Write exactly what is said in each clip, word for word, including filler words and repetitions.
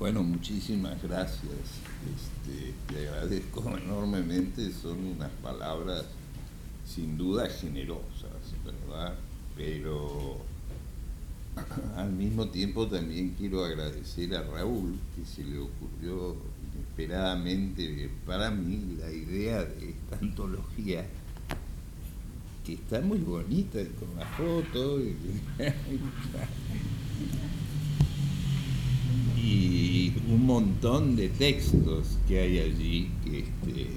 Bueno, muchísimas gracias. Este, te agradezco enormemente. Son unas palabras sin duda generosas, ¿verdad? Pero al mismo tiempo también quiero agradecer a Raúl, que se le ocurrió inesperadamente para mí la idea de esta antología, que está muy bonita con la foto y, y un montón de textos que hay allí que, este,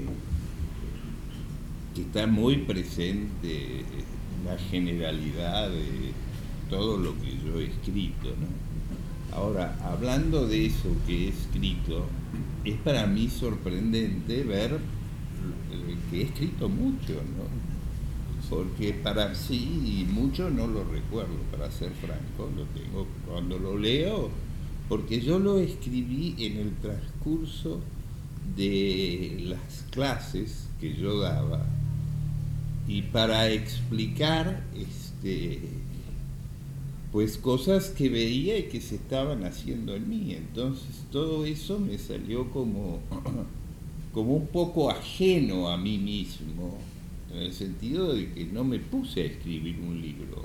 que está muy presente la generalidad de todo lo que yo he escrito, ¿no? Ahora, hablando de eso que he escrito, es para mí sorprendente ver que he escrito mucho, ¿no? Porque para sí, mucho no lo recuerdo, para ser franco, lo tengo cuando lo leo, porque yo lo escribí en el transcurso de las clases que yo daba, y para explicar este, pues cosas que veía y que se estaban haciendo en mí. Entonces todo eso me salió como, como un poco ajeno a mí mismo, en el sentido de que no me puse a escribir un libro.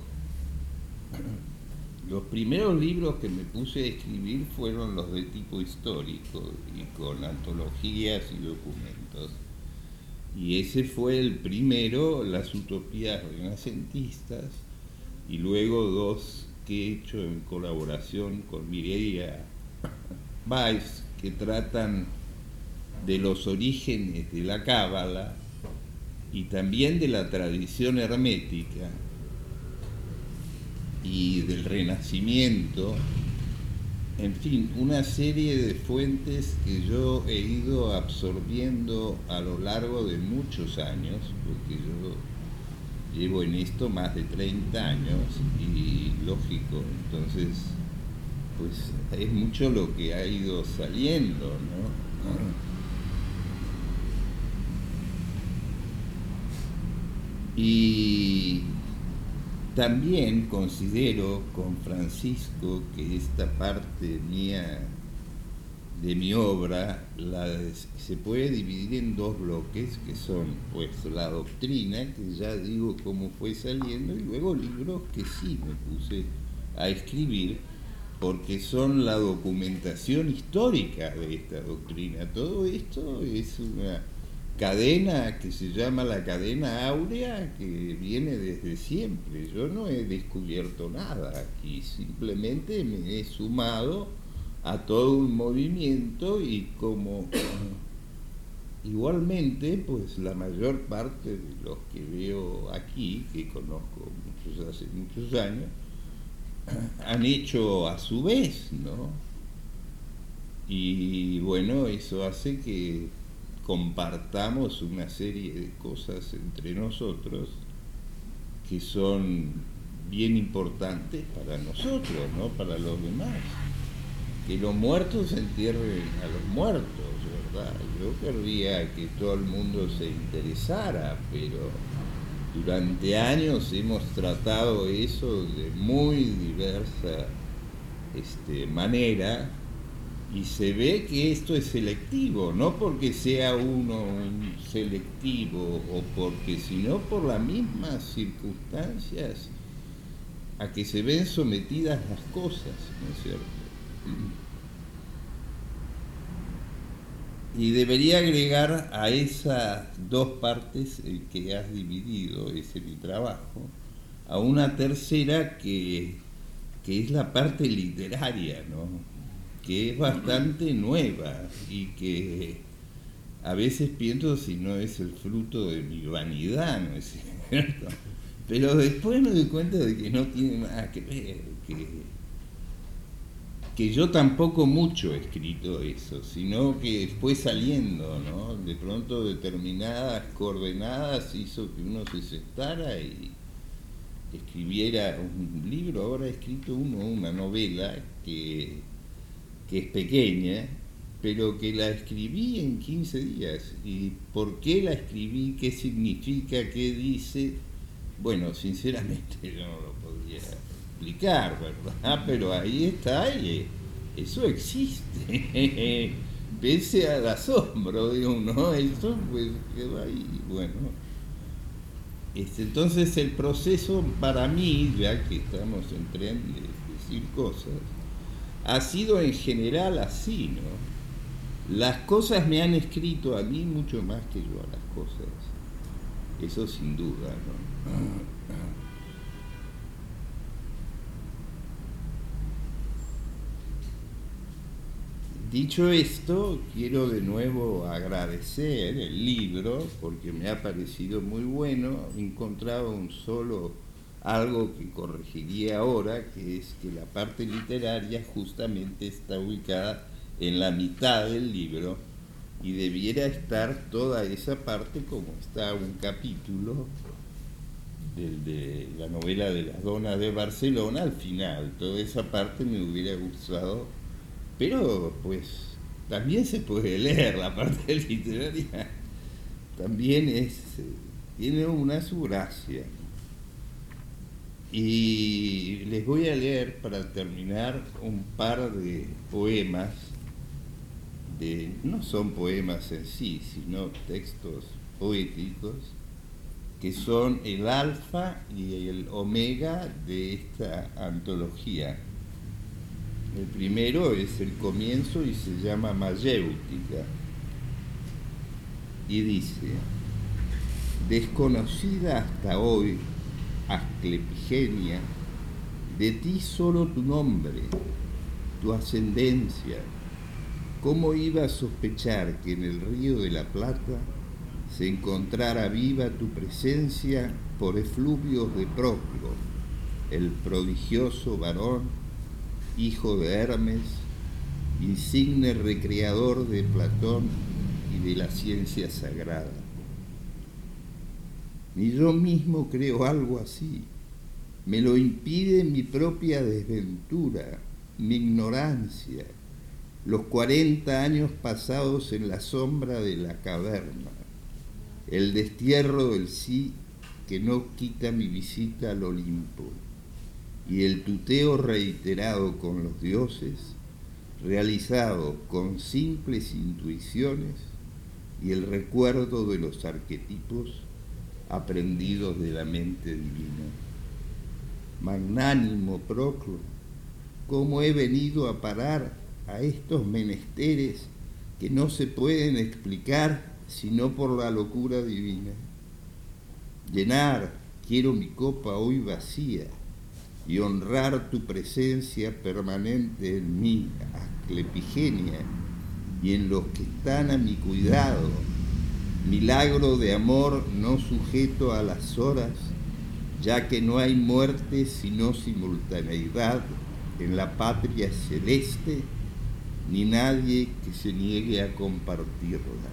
Los primeros libros que me puse a escribir fueron los de tipo histórico y con antologías y documentos. Y ese fue el primero, Las Utopías Renacentistas, y luego dos que he hecho en colaboración con Mireia Weiss, que tratan de los orígenes de la Cábala y también de la tradición hermética y del Renacimiento. En fin, una serie de fuentes que yo he ido absorbiendo a lo largo de muchos años, porque yo llevo en esto más de treinta años y lógico, entonces pues es mucho lo que ha ido saliendo, ¿no? Y también considero con Francisco que esta parte mía de mi obra la, se puede dividir en dos bloques, que son pues la doctrina, que ya digo cómo fue saliendo, y luego libros que sí me puse a escribir, porque son la documentación histórica de esta doctrina. Todo esto es una cadena que se llama la cadena áurea, que viene desde siempre. Yo no he descubierto nada aquí, simplemente me he sumado a todo un movimiento, y como igualmente pues la mayor parte de los que veo aquí, que conozco muchos hace muchos años, han hecho a su vez, ¿no? Y bueno, eso hace que compartamos una serie de cosas entre nosotros que son bien importantes para nosotros, ¿no? Para los demás. Que los muertos entierren a los muertos, ¿verdad? Yo querría que todo el mundo se interesara, pero durante años hemos tratado eso de muy diversa este, manera, y se ve que esto es selectivo, no porque sea uno un selectivo o porque, sino por las mismas circunstancias a que se ven sometidas las cosas, ¿no es cierto? Y debería agregar a esas dos partes que has dividido, ese mi trabajo, a una tercera que, que es la parte literaria, ¿no? Que es bastante nueva y que a veces pienso si no es el fruto de mi vanidad, ¿no es cierto? Pero después me doy cuenta de que no tiene nada que ver, que, que yo tampoco mucho he escrito eso, sino que fue saliendo, ¿no? De pronto determinadas coordenadas hizo que uno se sentara y escribiera un libro. Ahora he escrito uno, una novela que, que es pequeña, pero que la escribí en quince días. ¿Y por qué la escribí? ¿Qué significa? ¿Qué dice? Bueno, sinceramente yo no lo podría explicar, ¿verdad? Pero ahí está, y, eso existe, pese al asombro de uno, eso pues quedó ahí, bueno. Este, entonces el proceso para mí, ya que estamos en tren de decir cosas, ha sido en general así, ¿no? Las cosas me han escrito a mí mucho más que yo a las cosas, eso sin duda, ¿no? Dicho esto, quiero de nuevo agradecer el libro porque me ha parecido muy bueno. He encontrado un solo algo que corregiría ahora, que es que la parte literaria justamente está ubicada en la mitad del libro y debiera estar toda esa parte como está un capítulo del, de la novela de las donas de Barcelona al final. Toda esa parte me hubiera gustado. Pero, pues, también se puede leer la parte literaria. También es, tiene una su gracia. Y les voy a leer, para terminar, un par de poemas. De, no son poemas en sí, sino textos poéticos, que son el alfa y el omega de esta antología. El primero es el comienzo y se llama Mayéutica. Y dice: desconocida hasta hoy, Asclepigenia, de ti solo tu nombre, tu ascendencia. ¿Cómo iba a sospechar que en el río de la Plata se encontrara viva tu presencia por efluvios de Proclo, el prodigioso varón, hijo de Hermes, insigne recreador de Platón y de la ciencia sagrada? Ni yo mismo creo algo así. Me lo impide mi propia desventura, mi ignorancia, los cuarenta años pasados en la sombra de la caverna, el destierro del sí que no quita mi visita al Olimpo, y el tuteo reiterado con los dioses, realizado con simples intuiciones, y el recuerdo de los arquetipos aprendidos de la mente divina. Magnánimo Proclo, ¿cómo he venido a parar a estos menesteres que no se pueden explicar sino por la locura divina? Llenar quiero mi copa hoy vacía y honrar tu presencia permanente en mí, Asclepigenia, y en los que están a mi cuidado, milagro de amor no sujeto a las horas, ya que no hay muerte sino simultaneidad en la patria celeste, ni nadie que se niegue a compartirla.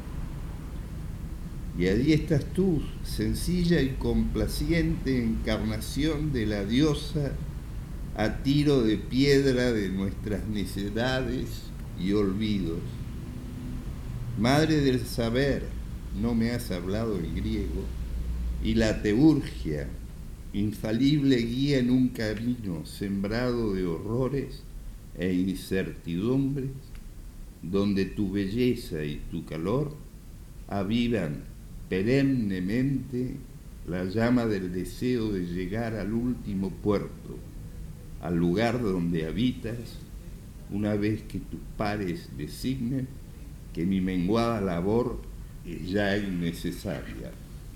Y allí estás tú, sencilla y complaciente encarnación de la diosa, a tiro de piedra de nuestras necedades y olvidos. Madre del saber, no me has hablado el griego, y la teurgia, infalible guía en un camino sembrado de horrores e incertidumbres, donde tu belleza y tu calor avivan perennemente la llama del deseo de llegar al último puerto, al lugar donde habitas, una vez que tus pares designen que mi menguada labor es ya innecesaria.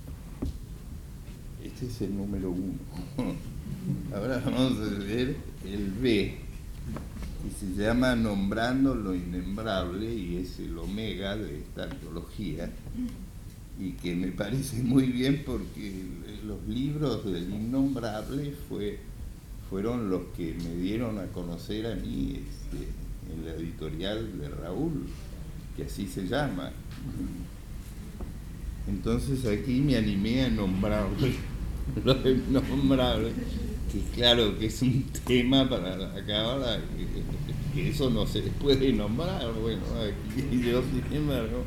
Este es el número uno. Ahora vamos a leer el B, que se llama Nombrando lo Innombrable, y es el omega de esta antología, y que me parece muy bien porque los libros del Innombrable fue, fueron los que me dieron a conocer a mí este, en la editorial de Raúl, que así se llama. Entonces aquí me animé a nombrar lo innombrable, que claro que es un tema para la cábala, que, que eso no se puede nombrar. Bueno, aquí yo sin embargo,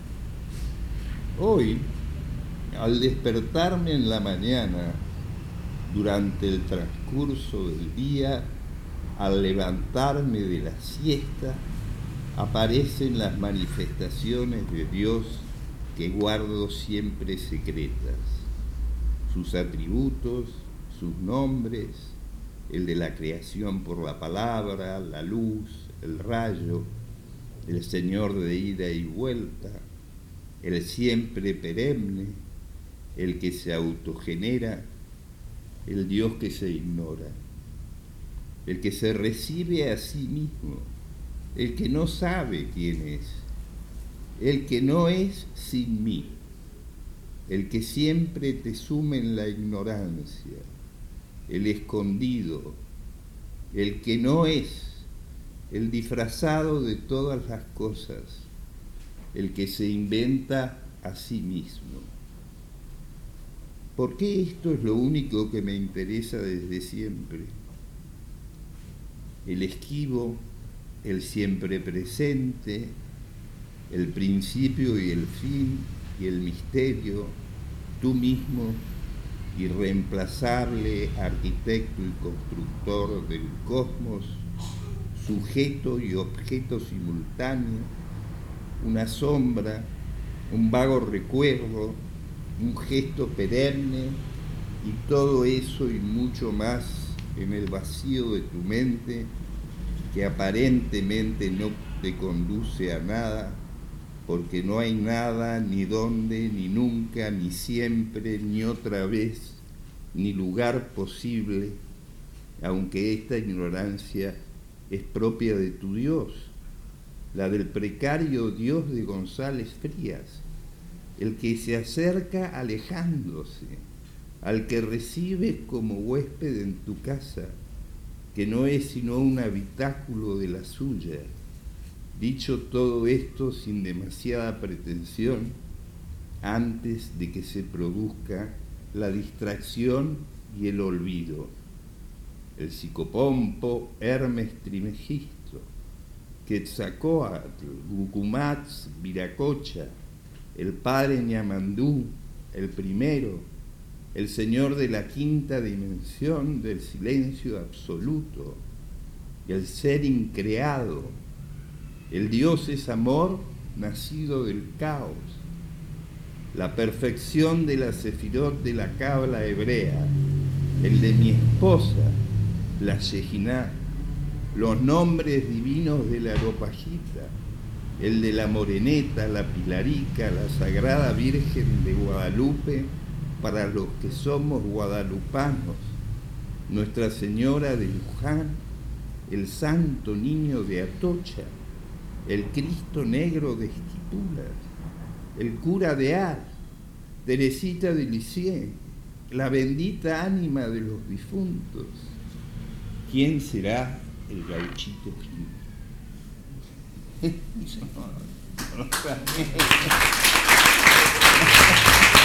hoy, al despertarme en la mañana, durante el transcurso del día, al levantarme de la siesta, aparecen las manifestaciones de Dios que guardo siempre secretas, sus atributos, sus nombres, el de la creación por la palabra, la luz, el rayo, el Señor de ida y vuelta, el siempre perenne, el que se autogenera, el Dios que se ignora, el que se recibe a sí mismo, el que no sabe quién es, el que no es sin mí, el que siempre te sume en la ignorancia, el escondido, el que no es, el disfrazado de todas las cosas, el que se inventa a sí mismo. ¿Por qué esto es lo único que me interesa desde siempre? El esquivo, el siempre presente, el principio y el fin y el misterio, tú mismo, irreemplazable arquitecto y constructor del cosmos, sujeto y objeto simultáneo, una sombra, un vago recuerdo, un gesto perenne y todo eso y mucho más en el vacío de tu mente que aparentemente no te conduce a nada, porque no hay nada, ni dónde, ni nunca, ni siempre, ni otra vez, ni lugar posible, aunque esta ignorancia es propia de tu Dios, la del precario Dios de González Frías, el que se acerca alejándose, al que recibes como huésped en tu casa, que no es sino un habitáculo de la suya. Dicho todo esto sin demasiada pretensión, antes de que se produzca la distracción y el olvido. El psicopompo Hermes Trismegisto, Quetzalcóatl, Gucumatz, Viracocha, el padre Ñamandú, el primero, el señor de la quinta dimensión del silencio absoluto, el ser increado. El Dios es amor nacido del caos, la perfección de la sefirot de la cábala hebrea, el de mi esposa, la Shejiná, los nombres divinos de la Aropajita, el de la Moreneta, la Pilarica, la Sagrada Virgen de Guadalupe para los que somos guadalupanos, Nuestra Señora de Luján, el Santo Niño de Atocha, el Cristo Negro de Esquipulas, el cura de Ar, Teresita de Lisieux, la bendita ánima de los difuntos. ¿Quién será el Gauchito Gil?